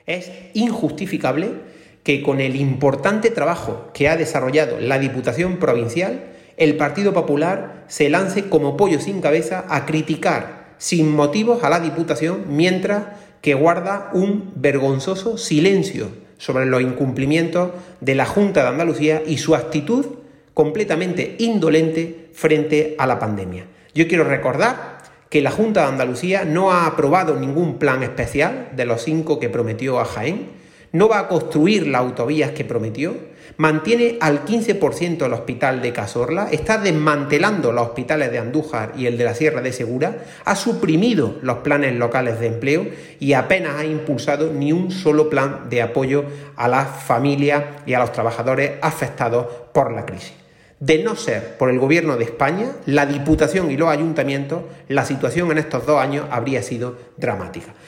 Es injustificable que con el importante trabajo que ha desarrollado la Diputación Provincial, el Partido Popular se lance como pollo sin cabeza a criticar sin motivos a la Diputación, mientras que guarda un vergonzoso silencio sobre los incumplimientos de la Junta de Andalucía y su actitud completamente indolente frente a la pandemia. Yo quiero recordar que la Junta de Andalucía no ha aprobado ningún plan especial de los 5 que prometió a Jaén, no va a construir las autovías que prometió, mantiene al 15% el hospital de Cazorla, está desmantelando los hospitales de Andújar y el de la Sierra de Segura, ha suprimido los planes locales de empleo y apenas ha impulsado ni un solo plan de apoyo a las familias y a los trabajadores afectados por la crisis. De no ser por el Gobierno de España, la Diputación y los ayuntamientos, la situación en estos 2 años habría sido dramática.